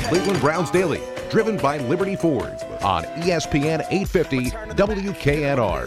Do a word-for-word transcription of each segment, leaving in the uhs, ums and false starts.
Cleveland Browns Daily, driven by Liberty Ford on E S P N eight fifty W K N R.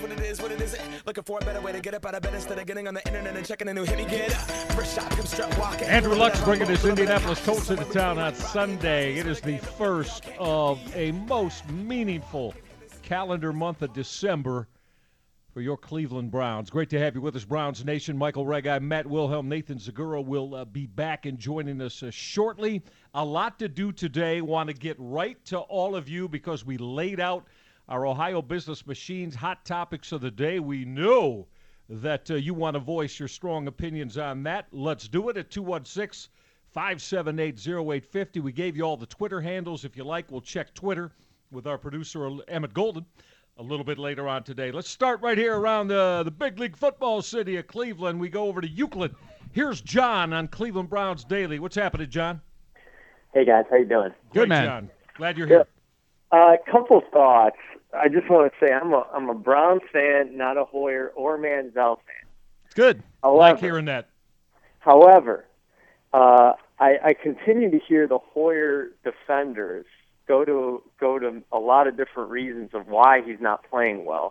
Looking for a better way to get up out of bed instead of getting on the internet and checking a new hit me get up. First shot, come strut walking. Andrew Luck's bringing his Indianapolis Colts into town on Sunday. It is the first of a most meaningful calendar month of December for your Cleveland Browns. Great to have you with us, Browns Nation. Michael Regai, Matt Wilhelm, Nathan Zagura will uh, be back and joining us uh, shortly. A lot to do today. Want to get right to all of you because we laid out our Ohio Business Machine's hot topics of the day. We know that uh, you want to voice your strong opinions on that. Let's do it at two one six, five seven eight, zero eight five zero. We gave you all the Twitter handles. If you like, we'll check Twitter with our producer, Emmett Golden, a little bit later on today. Let's start right here around the, the big league football city of Cleveland. We go over to Euclid. Here's John on Cleveland Browns Daily. What's happening, John? Hey, guys. How you doing? Good, Great, man. John. Glad you're here. A uh, couple thoughts. I just want to say I'm a I'm a Browns fan, not a Hoyer or Manziel fan. Good. I However, like hearing that. However, uh, I, I continue to hear the Hoyer defenders go to go to a lot of different reasons of why he's not playing well.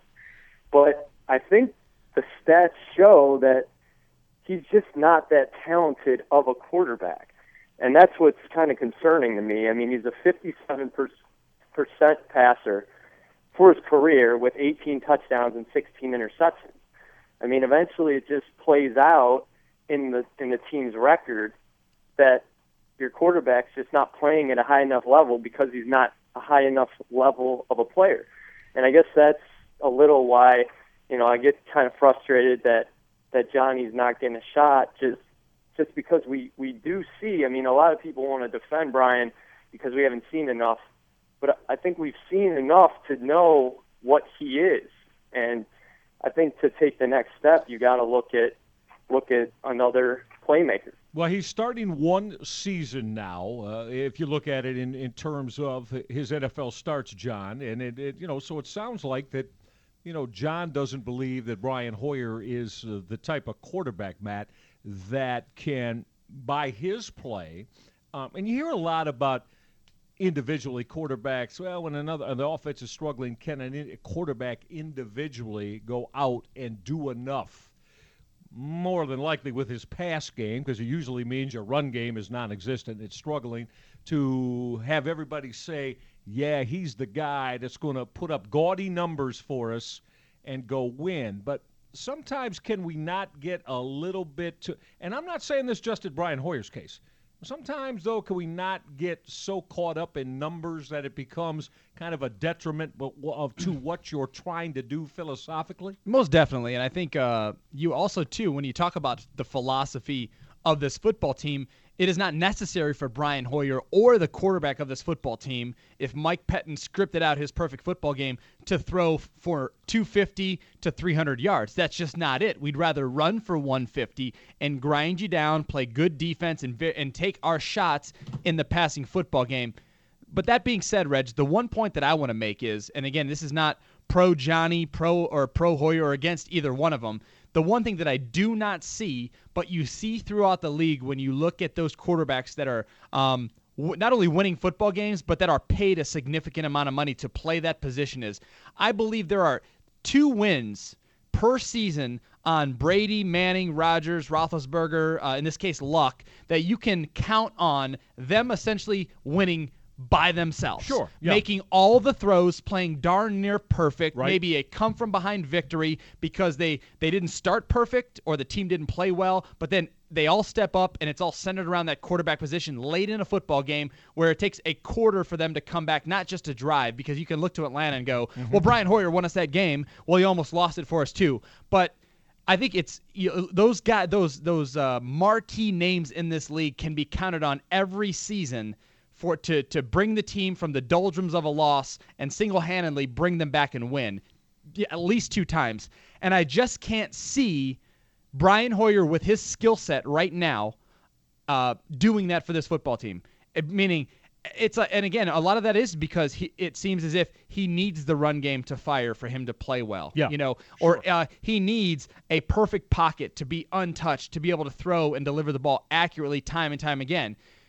But I think the stats show that he's just not that talented of a quarterback. And that's what's kind of concerning to me. I mean, he's a fifty-seven percent passer for his career with eighteen touchdowns and sixteen interceptions. I mean, eventually it just plays out in the in the team's record that your quarterback's just not playing at a high enough level because he's not a high enough level of a player. And I guess that's a little why, you know, I get kind of frustrated that, that Johnny's not getting a shot just just because we, we do see, I mean, a lot of people want to defend Brian because we haven't seen enough. But I think we've seen enough to know what he is. And I think to take the next step, you got to look at look at another playmaker. Well, he's starting one season now, uh, if you look at it in, in terms of his N F L starts, John. And, it, it, you know, so it sounds like that, you know, John doesn't believe that Brian Hoyer is uh, the type of quarterback, Matt, that can, by his play, um, and you hear a lot about individually quarterbacks, well, when another the offense is struggling, can a quarterback individually go out and do enough? More than likely with his pass game, because it usually means your run game is non-existent, it's struggling, to have everybody say, yeah, he's the guy that's going to put up gaudy numbers for us and go win. But sometimes can we not get a little bit to, and I'm not saying this just at Brian Hoyer's case. Sometimes, though, can we not get so caught up in numbers that it becomes kind of a detriment of to what you're trying to do philosophically? Most definitely. And I think uh, you also, too, when you talk about the philosophy of this football team, it is not necessary for Brian Hoyer or the quarterback of this football team, if Mike Pettin scripted out his perfect football game, to throw for two fifty to three hundred yards. That's just not it. We'd rather run for one fifty and grind you down, play good defense, and and take our shots in the passing football game. But that being said, Reg, the one point that I want to make is, and again, this is not pro Johnny, pro or pro Hoyer, or against either one of them. The one thing that I do not see, but you see throughout the league when you look at those quarterbacks that are um, w- not only winning football games, but that are paid a significant amount of money to play that position is, I believe there are two wins per season on Brady, Manning, Rodgers, Roethlisberger, uh, in this case Luck, that you can count on them essentially winning by themselves. Sure. Yeah. Making all the throws, playing darn near perfect, Right. maybe a come-from-behind victory because they, they didn't start perfect or the team didn't play well, but then they all step up and it's all centered around that quarterback position late in a football game where it takes a quarter for them to come back, not just to drive, because you can look to Atlanta and go, mm-hmm. well, Brian Hoyer won us that game. Well, he almost lost it for us too. But I think it's you know, those guys, those those uh, marquee names in this league can be counted on every season for to to bring the team from the doldrums of a loss and single-handedly bring them back and win at least two times. And I just can't see Brian Hoyer with his skill set right now uh, doing that for this football team. It, meaning, it's a, and again, a lot of that is because he, it seems as if he needs the run game to fire for him to play well. Yeah, you know, sure. or uh, he needs a perfect pocket to be untouched, to be able to throw and deliver the ball accurately time and time again.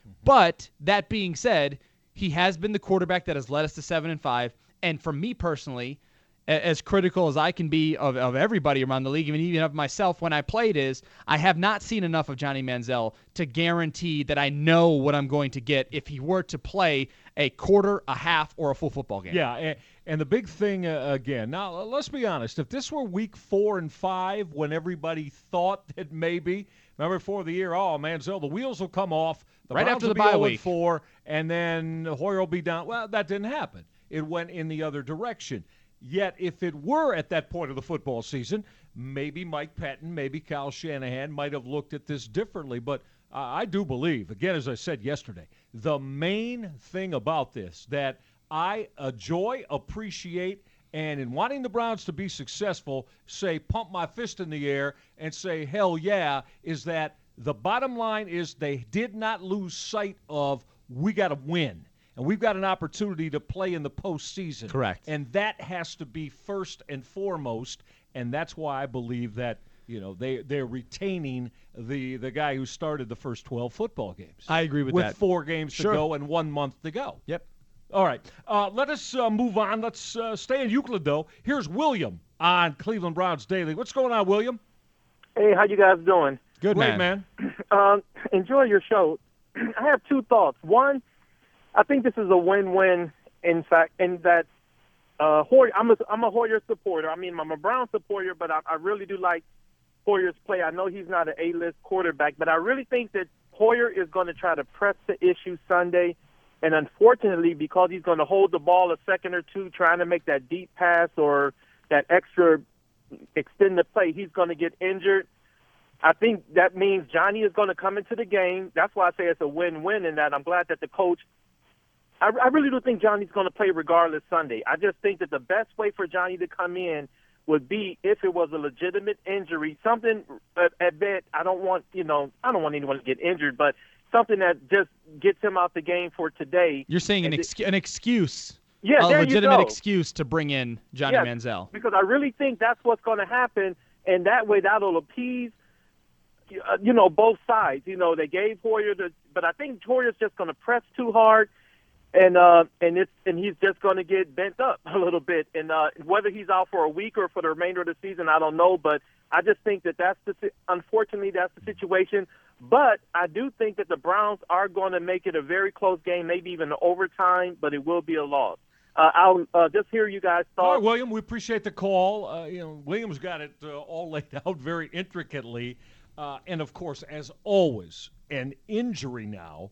But that being said, he has been the quarterback that has led us to seven and five. And for me personally, as critical as I can be of, of everybody around the league, and even of myself when I played, is I have not seen enough of Johnny Manziel to guarantee that I know what I'm going to get if he were to play a quarter, a half, or a full football game. Yeah, and, and the big thing, uh, again, now let's be honest, if this were week four and five when everybody thought that maybe, remember before the year, oh, Manziel, the wheels will come off, the right Browns after will the be bye oh and week. four, and then Hoyer will be down. Well, that didn't happen. It went in the other direction. Yet, if it were at that point of the football season, maybe Mike Pettin, maybe Kyle Shanahan might have looked at this differently. But uh, I do believe, again, as I said yesterday, the main thing about this that I enjoy, appreciate, and in wanting the Browns to be successful, say, pump my fist in the air and say, hell yeah, is that the bottom line is they did not lose sight of we got to win. And we've got an opportunity to play in the postseason. Correct. And that has to be first and foremost. And that's why I believe that, you know, they, they're retaining the, the guy who started the first twelve football games. I agree with, with that. With four games Sure. to go and one month to go. Yep. All right. Uh, let us uh, move on. Let's uh, stay in Euclid, though. Here's William on Cleveland Browns Daily. What's going on, William? Hey, how you guys doing? Good, Great, man. man. Um, enjoy your show. I have two thoughts. One, I think this is a win-win. In fact, in that uh, Hoyer, I'm a I'm a Hoyer supporter. I mean, I'm a Brown supporter, but I, I really do like Hoyer's play. I know he's not an A-list quarterback, but I really think that Hoyer is going to try to press the issue Sunday. And unfortunately, because he's going to hold the ball a second or two, trying to make that deep pass or that extra extended play, he's going to get injured. I think that means Johnny is going to come into the game. That's why I say it's a win-win in that I'm glad that the coach – I, I really do think Johnny's going to play regardless Sunday. I just think that the best way for Johnny to come in would be if it was a legitimate injury, something at, at bed. I don't want, you know, I don't want anyone to get injured, but something that just gets him out the game for today. You're saying an, ex- an excuse, yeah, a there legitimate you go. excuse to bring in Johnny Yeah, Manziel. Because I really think that's what's going to happen, and that way that'll appease, uh, you know, both sides. You know, they gave Hoyer the, but I think Hoyer's just going to press too hard, and uh, and it's and he's just going to get bent up a little bit. And uh, whether he's out for a week or for the remainder of the season, I don't know. But I just think that that's the unfortunately that's the situation. But I do think that the Browns are going to make it a very close game, maybe even an overtime, but it will be a loss. Uh, I'll uh, just hear you guys talk. All right, William, we appreciate the call. Uh, you know, William's got it uh, all laid out very intricately. Uh, and, of course, as always, an injury now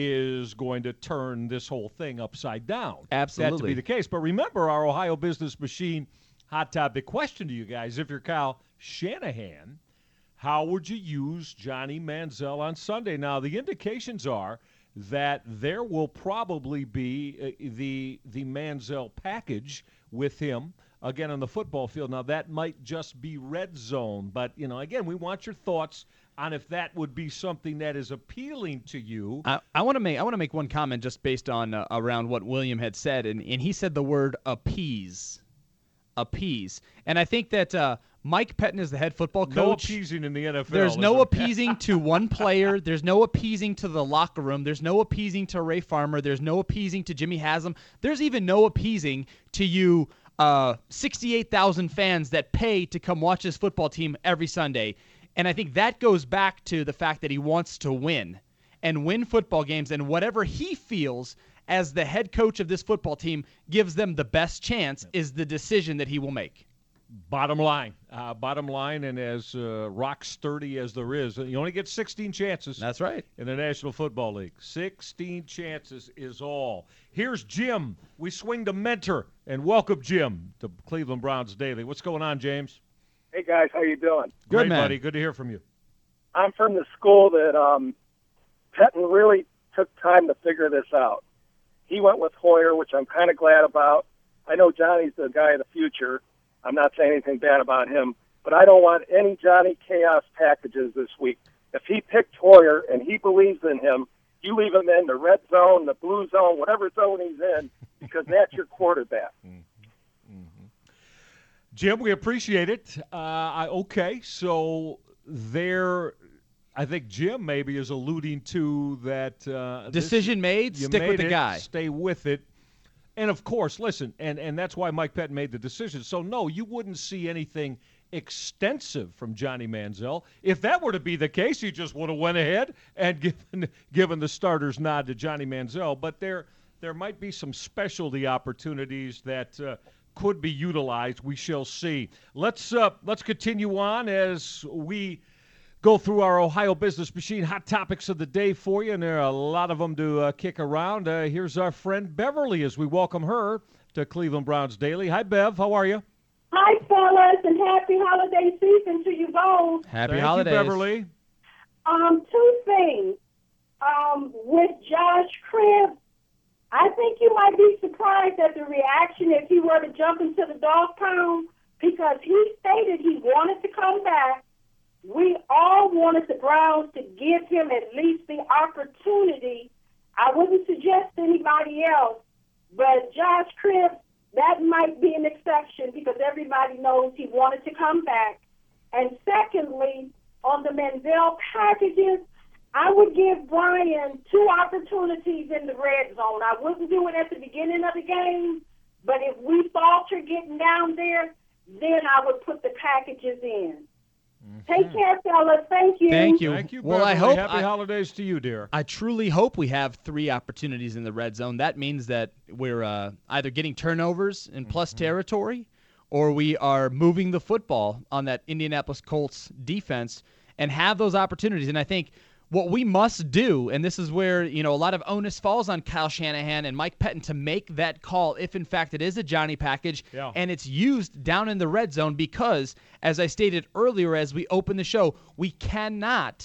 is going to turn this whole thing upside down. Absolutely. That to be the case. But remember our Ohio Business Machine hot topic question to you guys. If you're Kyle Shanahan, how would you use Johnny Manziel on Sunday? Now, the indications are that there will probably be uh, the the Manziel package with him again on the football field. Now, that might just be red zone, but, you know, again, we want your thoughts on if that would be something that is appealing to you. I, I want to make I want to make one comment just based on uh, around what William had said, and, and he said the word appease, appease, and I think that uh, Mike Pettin is the head football coach. No appeasing in the N F L. There's is no there? appeasing to one player. There's no appeasing to the locker room. There's no appeasing to Ray Farmer. There's no appeasing to Jimmy Haslam. There's even no appeasing to you uh, sixty-eight thousand fans that pay to come watch this football team every Sunday. And I think that goes back to the fact that he wants to win and win football games, and whatever he feels as the head coach of this football team gives them the best chance is the decision that he will make. Bottom line, uh, bottom line, and as uh, rock sturdy as there is, you only get sixteen chances. That's right. In the National Football League, sixteen chances is all. Here's Jim. We swing to Mentor and welcome Jim to Cleveland Browns Daily. What's going on, James? Hey guys, how you doing? Good, Great, man. buddy. Good to hear from you. I'm from the school that um, Pettin really took time to figure this out. He went with Hoyer, which I'm kind of glad about. I know Johnny's the guy of the future. I'm not saying anything bad about him, but I don't want any Johnny Chaos packages this week. If he picked Hoyer and he believes in him, you leave him in the red zone, the blue zone, whatever zone he's in, because that's your quarterback. Jim, we appreciate it. Uh, I, okay, so there I think Jim maybe is alluding to that. Uh, Decision this, made, you stick made with the it, guy. Stay with it. And, of course, listen, and, and that's why Mike Pettin made the decision. So, no, you wouldn't see anything extensive from Johnny Manziel. If that were to be the case, he just would have went ahead and given, given the starter's nod to Johnny Manziel. But there there might be some specialty opportunities that uh, could be utilized. We shall see. Let's uh, let's continue on as we go through our Ohio Business Machine hot topics of the day for you, and there are a lot of them to uh, kick around. Uh, here's our friend Beverly as we welcome her to Cleveland Browns Daily. Hi, Bev. How are you? Hi, fellas, and happy holiday season to you both. Happy Thank holidays. you, Beverly. Um, two things. Um, with Josh Cribbs, I think you might be surprised at the reaction if he were to jump into the dog pound, because he stated he wanted to come back. We all wanted the Browns to give him at least the opportunity. I wouldn't suggest anybody else, but Josh Cribbs, that might be an exception because everybody knows he wanted to come back. And secondly, on the Manziel packages, I would give Brian two opportunities in the red zone. I wouldn't do it at the beginning of the game, but if we falter getting down there, then I would put the packages in. Mm-hmm. Take care, fellas. Thank you. Thank you. Thank you, Well, Beverly. I hope Happy I- holidays to you, dear. I truly hope we have three opportunities in the red zone. That means that we're uh, either getting turnovers in plus Mm-hmm. territory, or we are moving the football on that Indianapolis Colts defense and have those opportunities. And I think what we must do, and this is where, you know, a lot of onus falls on Kyle Shanahan and Mike Pettin to make that call if, in fact, it is a Johnny package Yeah. and it's used down in the red zone because, as I stated earlier as we open the show, we cannot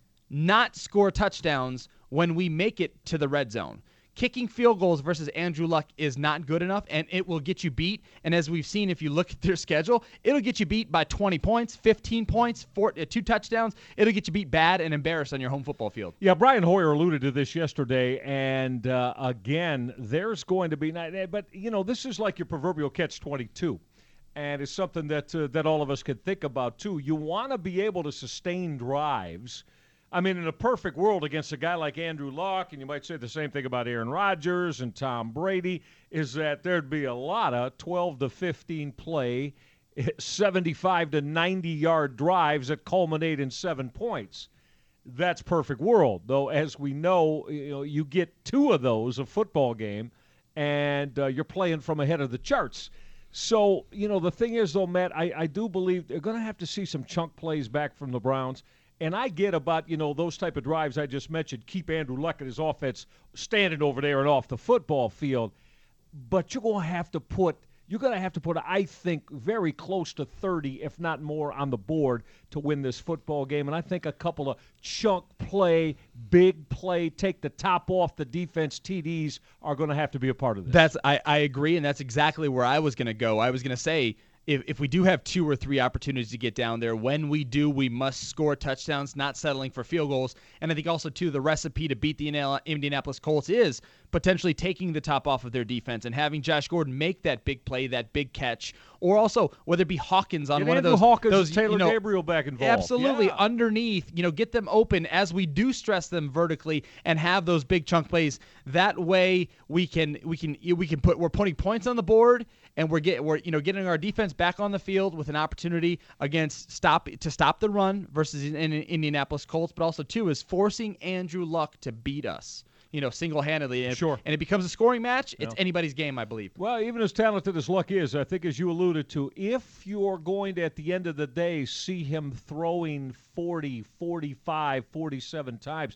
not score touchdowns when we make it to the red zone. Kicking field goals versus Andrew Luck is not good enough, and it will get you beat. And as we've seen, if you look at their schedule, it'll get you beat by twenty points, fifteen points, four, uh, two touchdowns. It'll get you beat bad and embarrassed on your home football field. Yeah, Brian Hoyer alluded to this yesterday, and uh, again, there's going to be – but, you know, this is like your proverbial catch twenty-two, and it's something that, uh, that all of us could think about, too. You want to be able to sustain drives. I mean, in a perfect world against a guy like Andrew Luck, and you might say the same thing about Aaron Rodgers and Tom Brady, is that there'd be a lot of twelve to fifteen play, seventy-five to ninety-yard drives that culminate in seven points. That's perfect world, though, as we know, you know, you get two of those a football game, and uh, you're playing from ahead of the charts. So, you know, the thing is, though, Matt, I, I do believe they're going to have to see some chunk plays back from the Browns. And I get about, you know, those type of drives I just mentioned, keep Andrew Luck and his offense standing over there and off the football field. But you're going to have to put, you're going to have to put, I think, very close to thirty, if not more, on the board to win this football game. And I think a couple of chunk play, big play, take the top off the defense T Ds are going to have to be a part of this. That's I, I agree, and that's exactly where I was going to go. I was going to say, If, if we do have two or three opportunities to get down there, when we do, we must score touchdowns, not settling for field goals. And I think also, too, the recipe to beat the Indianapolis Colts is potentially taking the top off of their defense and having Josh Gordon make that big play, that big catch, or also whether it be Hawkins on Get one Andrew of those, Hawkins those and Taylor you know, Gabriel back involved. Absolutely, Yeah. underneath, you know, get them open as we do stress them vertically and have those big chunk plays. That way, we can we can we can put we're putting points on the board. And we're get we're you know getting our defense back on the field with an opportunity against stop to stop the run versus in, in Indianapolis Colts, but also too is forcing Andrew Luck to beat us, you know, single-handedly. And Sure. If, and it becomes a scoring match. It's Yeah. anybody's game, I believe. Well, even as talented as Luck is, I think as you alluded to, if you're going to, at the end of the day, see him throwing forty, forty-five, forty-seven times,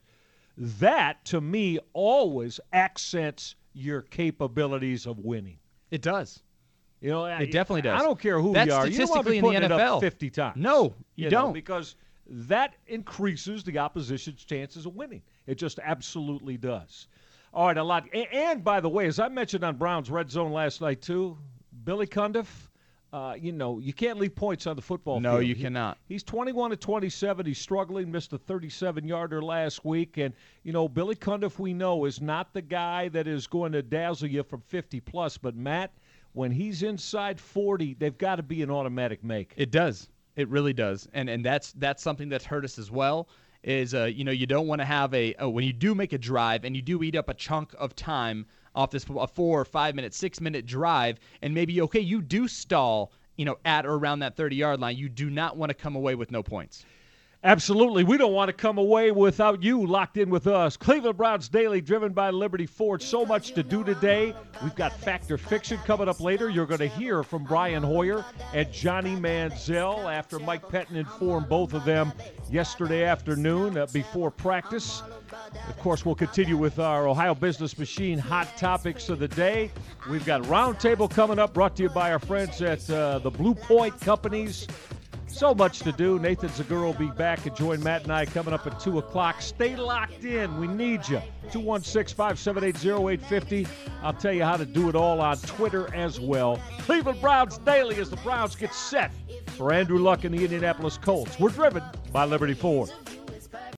that, to me, always accents your capabilities of winning. It does. You know, It definitely does. I don't care who That's you are. You don't want to statistically be in the putting it N F L. up fifty times. No, you, know, don't. because that increases the opposition's chances of winning. It just absolutely does. All right, a lot. And, and by the way, as I mentioned on Brown's Red Zone last night too, Billy Cundiff, uh, you know, you can't leave points on the football No, field. you He- cannot. He's twenty-one to twenty-seven. He's struggling, missed a thirty-seven-yarder last week. And, you know, Billy Cundiff, we know, is not the guy that is going to dazzle you from fifty plus. But, Matt, when he's inside forty, they've got to be an automatic make. It does. It really does. And and that's that's something that's hurt us as well. is, uh, you know, you don't want to have a, uh, when you do make a drive and you do eat up a chunk of time off this a four or five minute, six minute drive, and maybe, okay, you do stall, you know, at or around that thirty-yard line, you do not want to come away with no points. Absolutely. We don't want to come away without you locked in with us. Cleveland Browns Daily, driven by Liberty Ford. So much to do today. We've got Fact or Fiction coming up later. You're going to hear from Brian Hoyer and Johnny Manziel after Mike Pettine informed both of them yesterday afternoon uh, before practice. Of course, we'll continue with our Ohio Business Machine hot topics of the day. We've got Roundtable coming up, brought to you by our friends at uh, the Blue Point Companies. So much to do. Nathan Zagura will be back and join Matt and I coming up at two o'clock. Stay locked in. We need you. two one six, five seven eight, zero eight five zero. I'll tell you how to do it all on Twitter as well. Cleveland Browns Daily as the Browns get set for Andrew Luck and the Indianapolis Colts. We're driven by Liberty Ford.